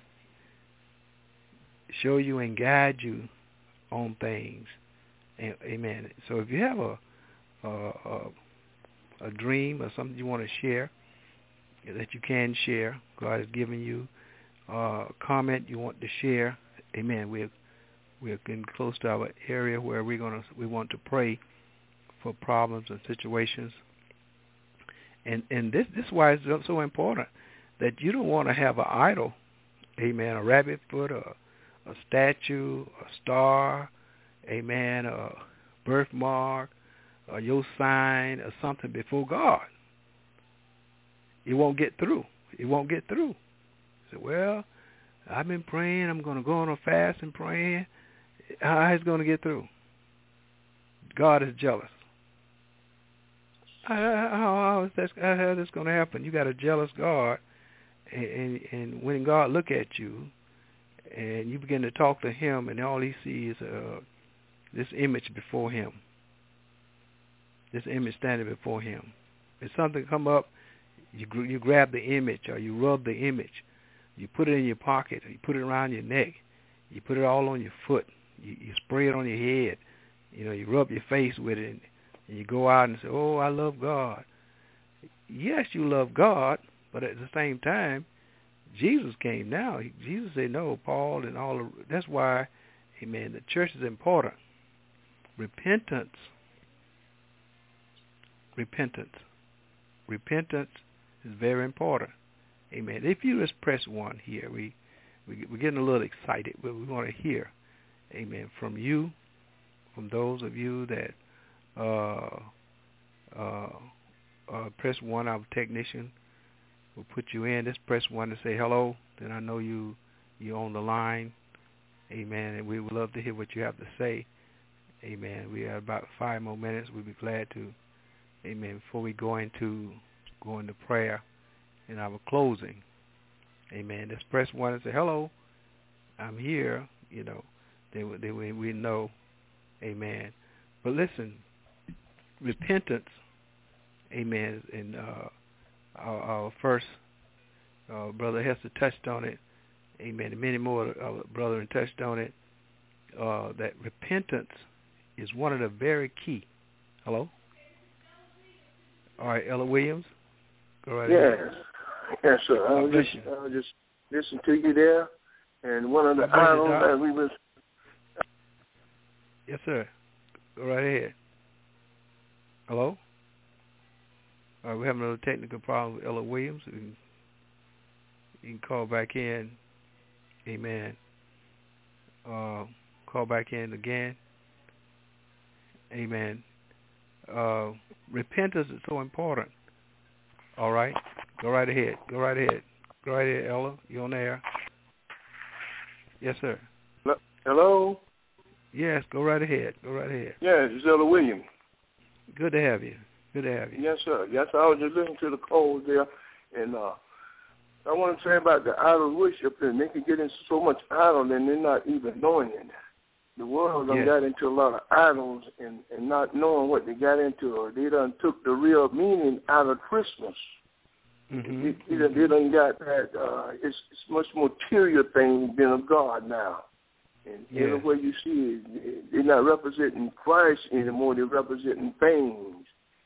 show you and guide you on things, amen. So if you have a a, a, a dream or something you want to share, that you can share, God has given you a comment you want to share, amen, we're We're getting close to our area where we're gonna we want to pray for problems and situations. And and this this is why it's so important that you don't want to have an idol, amen, a rabbit foot, a, a statue, a star, amen, a birthmark, or your sign or something before God. It won't get through. It won't get through. So, well, I've been praying. I'm going to go on a fast and praying. How is it going to get through? God is jealous. How, how, is, that, how is this going to happen? You got a jealous God, and, and, and when God look at you, and you begin to talk to him, and all he sees is uh, this image before him, this image standing before him. If something come up, you you grab the image, or you rub the image, you put it in your pocket, or you put it around your neck, you put it all on your foot. You, you spray it on your head. You know, you rub your face with it, and, and you go out and say, oh, I love God. Yes, you love God, but at the same time, Jesus came now. He, Jesus said, no, Paul and all of, that's why, amen, the church is important. Repentance. Repentance. Repentance is very important. Amen. If you just press one here, we, we, we're getting a little excited, but we want to hear, amen, from you, from those of you that uh, uh, uh, press one, our technician will put you in. Just press one to say hello. Then I know you, you're on the line. Amen. And we would love to hear what you have to say. Amen. We have about five more minutes. We'd be glad to, amen, before we go into, go into prayer in our closing. Amen. Just press one and say hello. I'm here, you know, then, then we, we know, amen. But listen, repentance, amen, and uh, our, our first uh, brother Hester touched on it, amen, and many more uh, brethren touched on it, uh, that repentance is one of the very key. Hello? All right, Ella Williams, go right yes. ahead. Yes, sir. I was just, I was just listening to you there, and one of the items that we was... Yes, sir. Go right ahead. Hello? All right, we're having another technical problem with Ella Williams. You can, you can call back in. Amen. Uh, call back in again. Amen. Uh, repentance is so important. All right? Go right ahead. Go right ahead. Go right ahead, Ella. You're on the air. Yes, sir. Hello? Yes, go right ahead. Go right ahead. Yes, it's Ella Williams. Good to have you. Good to have you. Yes, sir. Yes, I was just listening to the call there, and uh, I want to say about the idol worship, and they can get into so much idol, and they're not even knowing it. The world done yes. got into a lot of idols and, and not knowing what they got into, or they done took the real meaning out of Christmas. Mm-hmm. They, they, done, they done got that, uh, it's, it's much more material thing than of God now. And yeah. everywhere you see it, they're not representing Christ anymore, they're representing things.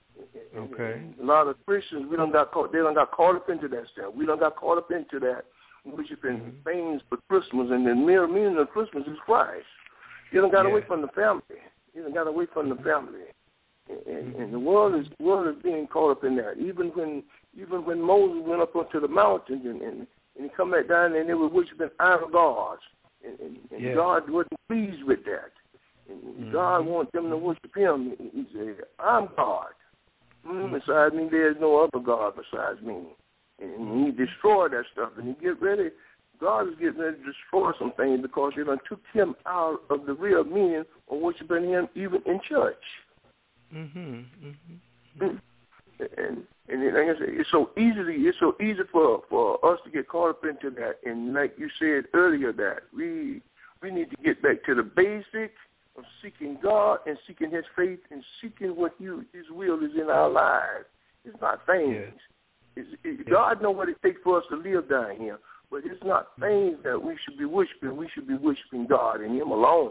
Okay. A lot of Christians, we don't got caught, they don't got caught up into that stuff. We don't got caught up into that, worshiping mm-hmm. things for Christmas, and the mere meaning of Christmas is Christ. You don't got yeah. away from the family. You don't got away from the family. And, and, and the world is world is being caught up in that. Even when even when Moses went up onto the mountains and, and, and he come back down and they were worshiping idol gods. And, and, and yeah. God wasn't pleased with that. And mm-hmm. God wanted them to worship him. He said, I'm God. Mm-hmm. Besides me, there's no other God besides me. And he destroyed that stuff. And he get ready. God is getting ready to destroy some things because they done took him out of the real meaning of worshiping him even in church. Mm-hmm. Mm-hmm. Mm-hmm. And, and like I said, it's so easily, it's so easy for, for us to get caught up into that. And like you said earlier, that we we need to get back to the basic of seeking God and seeking his faith and seeking what you, his will is in our lives. It's not things. Yeah. It's, it, yeah. God knows what it takes for us to live down here. But it's not things that we should be worshiping. We should be worshiping God and him alone.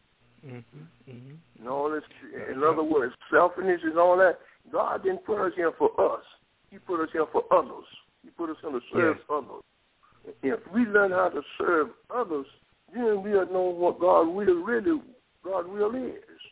Mm-hmm. Mm-hmm. And all this, in other words, selfishness and all that. God didn't put us here for us. He put us here for others. He put us here to serve yeah. others. If we learn how to serve others, then we'll know what God will really, God will is.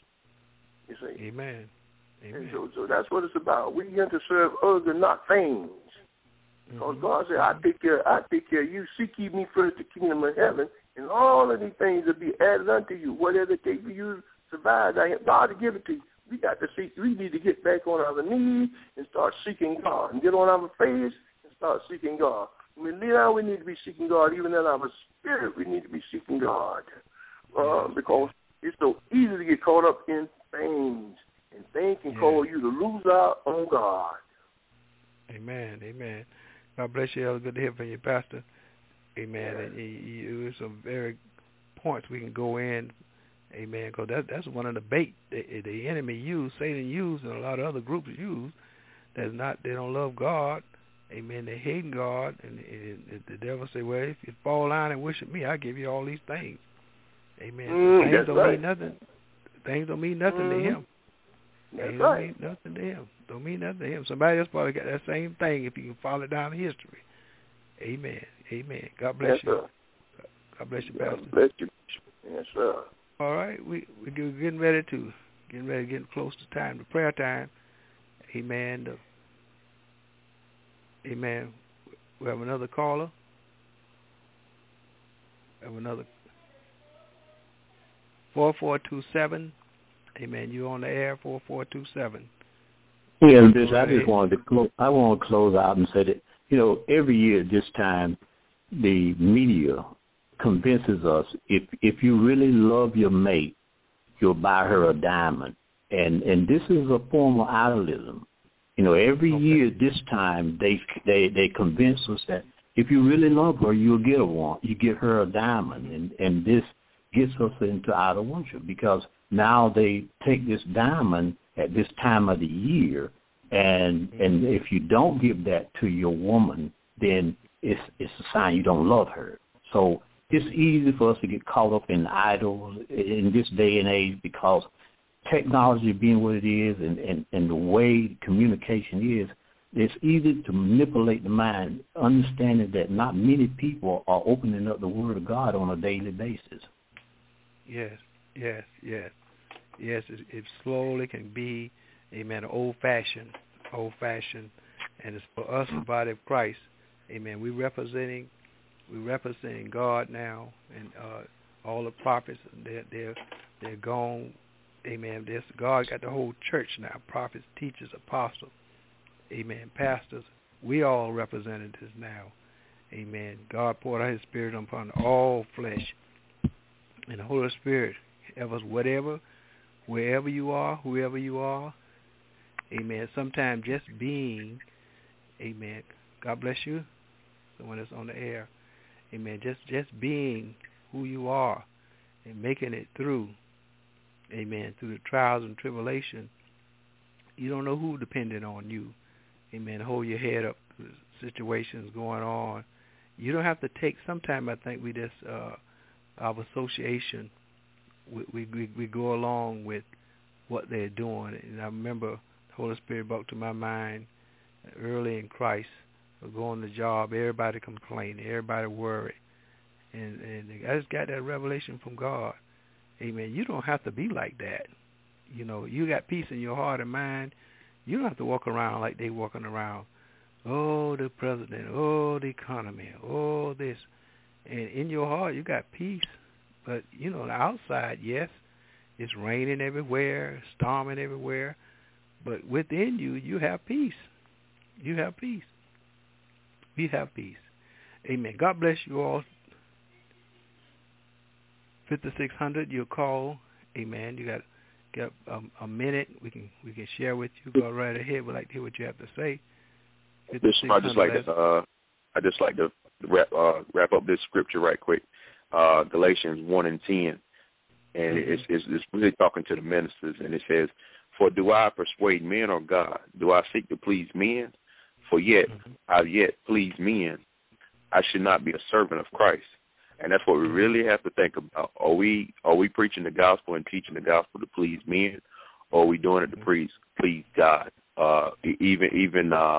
You see? Amen. Amen. And so, so that's what it's about. We get to serve others and not things. Because mm-hmm. God said, I take care, I take care of you. Seek ye me first the kingdom of heaven, and all of these things will be added unto you. Whatever it takes for you to survive, God will give it to you. We got to seek. We need to get back on our knees and start seeking God, and get on our face and start seeking God. When we lay down, we need to be seeking God. Even in our spirit, we need to be seeking God, uh, because it's so easy to get caught up in things, and things can yeah. cause you to lose out on God. Amen. Amen. God bless you. It was good to hear from you, Pastor. Amen. Yeah. And you, you, there's some very points we can go in. Amen. Because that, that's one of the bait the, the enemy used, Satan used, and a lot of other groups use. That's not. They don't love God. Amen. They hate God, and, and the devil say, "Well, if you fall down and worship me, I give you all these things." Amen. Mm, so things don't right. mean nothing. Things don't mean nothing mm-hmm. to him. That's Things right. don't mean nothing to him. Don't mean nothing to him. Somebody else probably got that same thing if you can follow down the history. Amen. Amen. God bless yes, you. Sir. God bless you, Pastor. God bless you. Yes, sir. All right, we we getting ready to getting ready, getting close to time, the prayer time. Amen. The, amen. We have another caller. We have another four four two seven. Amen. You on the air? Four four two seven. Yeah, Bishop. I just wanted to close. I want to close out and say that you know every year at this time, the media convinces us if if you really love your mate, you'll buy her a diamond, and and this is a form of idolism. You know, every okay. year this time they they they convince us that if you really love her, you'll get a one. You get her a diamond, and and this gets us into idol worship because now they take this diamond at this time of the year, and and if you don't give that to your woman, then it's it's a sign you don't love her. So it's easy for us to get caught up in idols in this day and age because technology being what it is and, and, and the way communication is, it's easy to manipulate the mind, understanding that not many people are opening up the Word of God on a daily basis. Yes, yes, yes. Yes, it, it slowly can be, amen, old-fashioned, old-fashioned, and it's for us, the body of Christ, amen. We're representing, we're representing God now, and uh, all the prophets, they're they're they're gone, amen. There's, God got the whole church now, prophets, teachers, apostles, amen, pastors. We all representatives now, amen. God poured out His Spirit upon all flesh, and the Holy Spirit, ever, whatever. Wherever you are, whoever you are, amen. Sometimes just being, amen. God bless you. Someone that's on the air, amen. Just just being who you are and making it through, amen, through the trials and tribulation. You don't know who depending on you, amen. Hold your head up. Situations going on. You don't have to take. Sometimes I think we just uh, our association. We, we we go along with what they're doing. And I remember the Holy Spirit brought to my mind early in Christ, going to the job, everybody complaining, everybody worried. And, and I just got that revelation from God. Amen. You don't have to be like that. You know, you got peace in your heart and mind. You don't have to walk around like they walking around. Oh, the president. Oh, the economy. Oh, this. And in your heart, you got peace. But, you know, the outside, yes, it's raining everywhere, storming everywhere. But within you, you have peace. You have peace. You have peace. Amen. God bless you all. fifty-six hundred, you'll call. Amen. You got got um, a minute. We can we can share with you. Go right ahead. We'd like to hear what you have to say. Bishop, I just like to uh, I just like to wrap uh, wrap up this scripture right quick. Uh, Galatians one and ten, and mm-hmm. it's, it's it's really talking to the ministers, and it says, "For do I persuade men or God? Do I seek to please men? For yet mm-hmm. I yet please men. I should not be a servant of Christ." And that's what we really have to think about. Are we are we preaching the gospel and teaching the gospel to please men, or are we doing it to please please God? Uh, even even uh,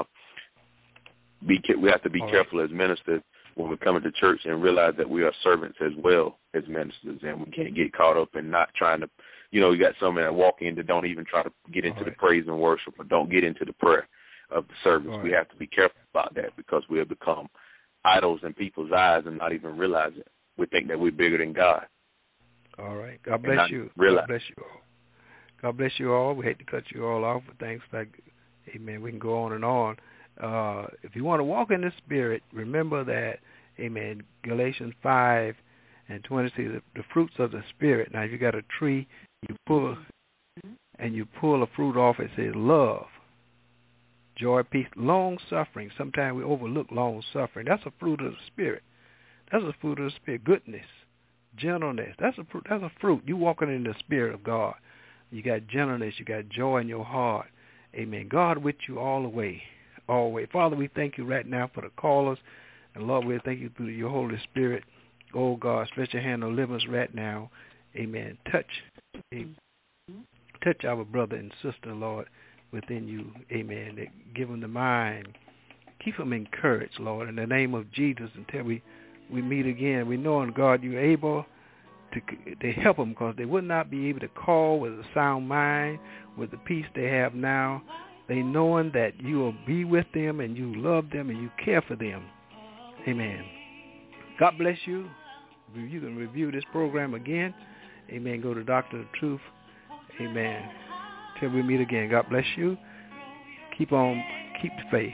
be we have to be All careful right. as ministers when we come into church and realize that we are servants as well as ministers, and we can't get caught up in not trying to, you know, you got some that walk in that don't even try to get into right. the praise and worship or don't get into the prayer of the service. Right. We have to be careful about that because we have become idols in people's eyes and not even realize it. We think that we're bigger than God. All right. God bless you. God bless you all. God bless you all. We hate to cut you all off with things like, amen, we can go on and on. Uh, if you want to walk in the Spirit, remember that, amen, Galatians five and twenty-six, the, the fruits of the Spirit. Now, if you got a tree, you pull, and you pull a fruit off, it says love, joy, peace, long-suffering. Sometimes we overlook long-suffering. That's a fruit of the Spirit. That's a fruit of the Spirit. Goodness, gentleness. That's a fruit. That's a fruit. You walking in the Spirit of God. You got gentleness. You got joy in your heart. Amen. God with you all the way. All the way. Father, we thank you right now for the callers. And Lord, we thank you through your Holy Spirit. Oh, God, stretch your hand on livers right now. Amen. Touch. Amen. Touch our brother and sister, Lord, within you. Amen. That give them the mind. Keep them encouraged, Lord, in the name of Jesus until we, we meet again. We know, in God, you're able to, to help them because they would not be able to call with a sound mind, with the peace they have now. They knowing that you will be with them and you love them and you care for them. Amen. God bless you. You can review this program again. Amen. Go to Doctor of Truth. Amen. Till we meet again. God bless you. Keep on, keep the faith.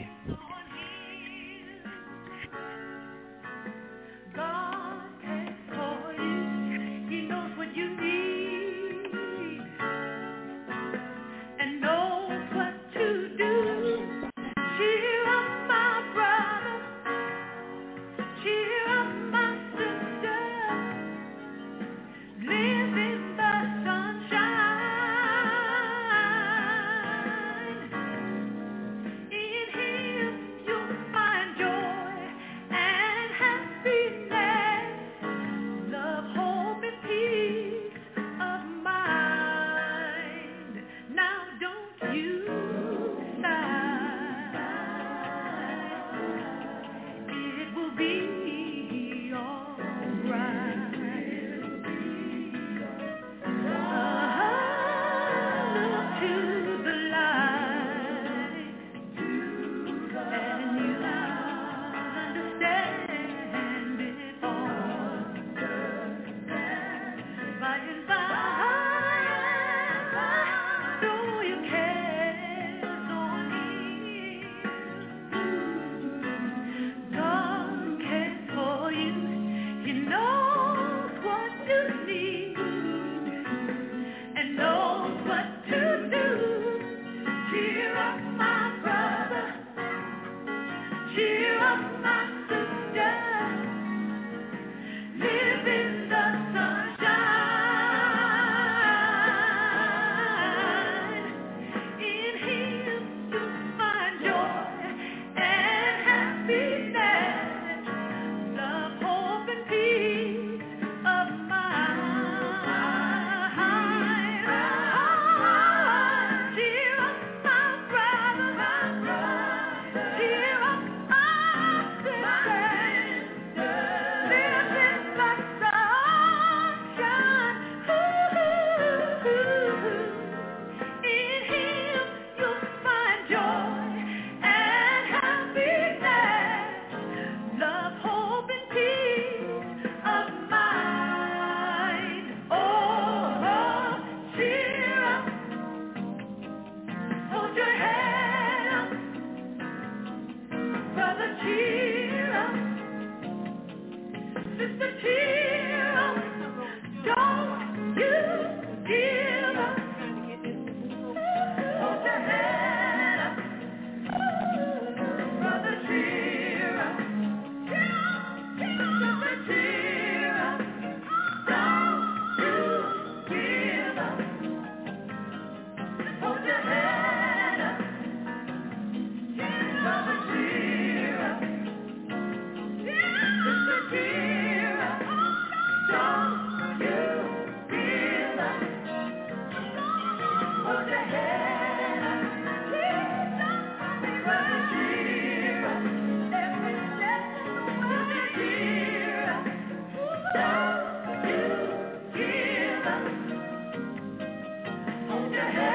Hold your head.